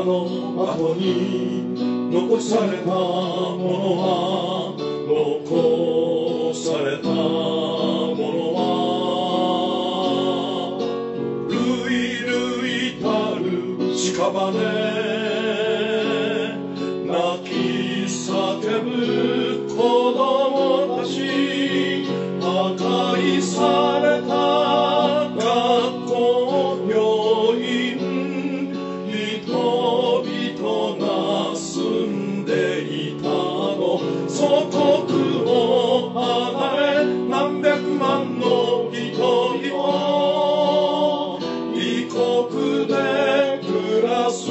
の後に残されたものは、残されたものは、類々たる屍、泣き叫ぶ子供たち、破壊された学校病院、人々が住んでいたの祖国を離れ、何百万の人々異国で暮らす。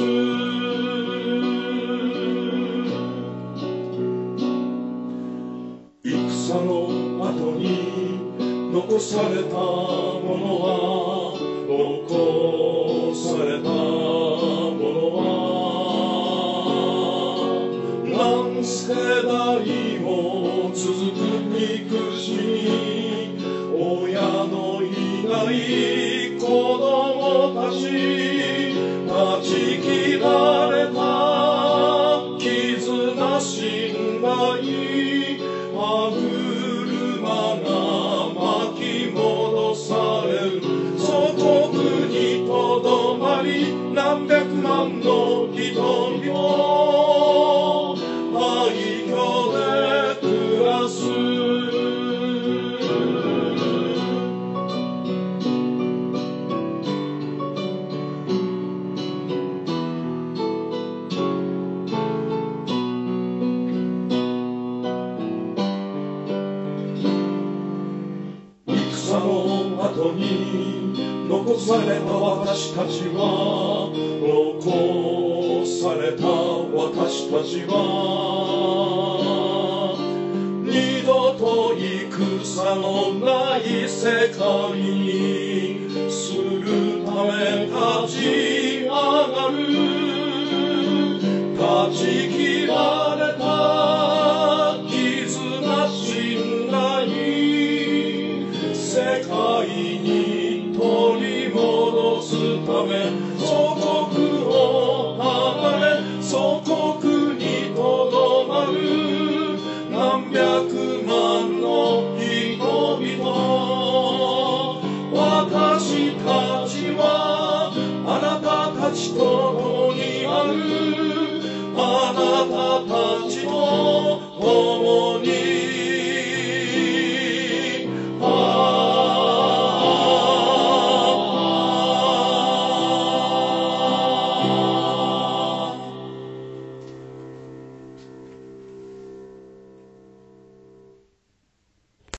戦の後に残されたものは、残されたものは、何世代も続く憎しみ、親のいない子供たち、断ち切られた絆信頼、歯車が巻き戻される。祖国にとどまり、何百万の人々廃墟で暮らす。戦の後に残された私たちは、残された私たちは、二度と戦のない世界にするため立ち上がる。断ち切られた絆信頼、世界に取り戻すため、祖国を離れ祖国にとどまる。何百万